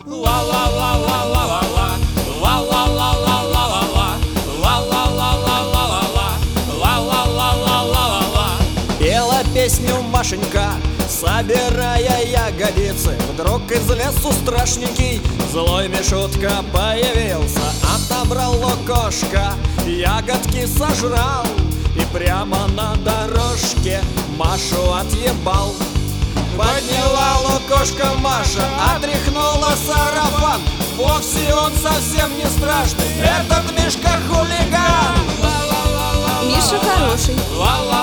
Пела песню Машенька, собирая ягодицы. Вдруг из лесу страшненький злой Мишутка появился. Отобрал лукошко, ягодки сожрал и прямо на дорожке Машу отъебал. Подняла лукошко Маша, отряхнула сарафан. Вовсе он совсем не страшный, этот Мишка хулиган. Миша хороший.